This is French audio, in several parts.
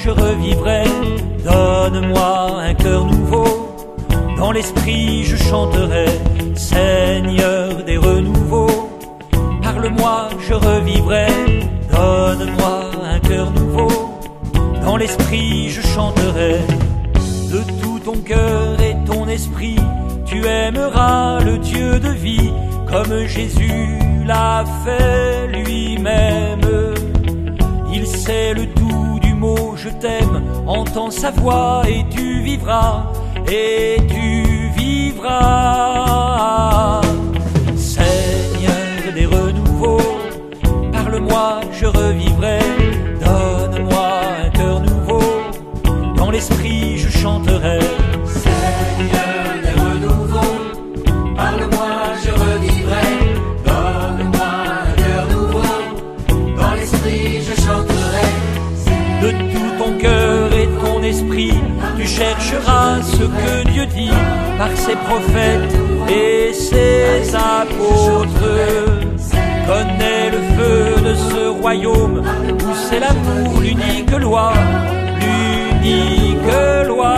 je revivrai. Donne-moi un cœur nouveau, dans l'esprit je chanterai. Seigneur des renouveaux, parle-moi, je revivrai. Donne-moi un cœur nouveau, dans l'esprit je chanterai. De tout ton cœur et ton esprit, tu aimeras le Dieu de vie, comme Jésus l'a fait lui-même. Il sait le doux du mot je t'aime, entends sa voix et tu vivras, et tu vivras. Seigneur des renouveaux, parle-moi, je revivrai. Donne-moi un cœur nouveau, dans l'esprit je chanterai. Seigneur des renouveaux, parle-moi, je revivrai. Donne-moi un cœur nouveau, dans l'esprit je chanterai. De tout ton cœur et ton esprit, tu chercheras ce que Dieu dit par ses prophètes et ses apôtres. Connais le feu de ce royaume où c'est l'amour, l'unique loi, l'unique loi.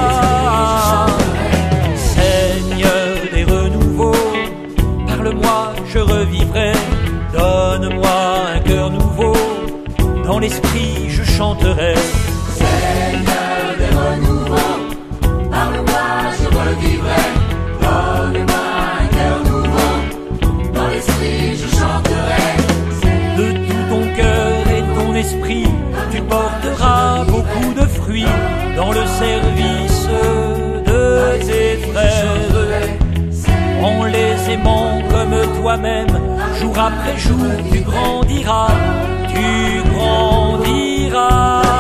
Seigneur des renouveaux, parle-moi, je revivrai. Donne-moi un cœur nouveau, dans l'esprit je chanterai. Seigneur des renouveaux, parle-moi, je revivrai. Donne-moi un cœur nouveau, dans l'esprit je chanterai. De tout ton cœur et ton esprit, tu porteras beaucoup de fruits dans le service de tes frères. En les aimant comme toi-même, jour après jour, tu grandiras, tu grandiras.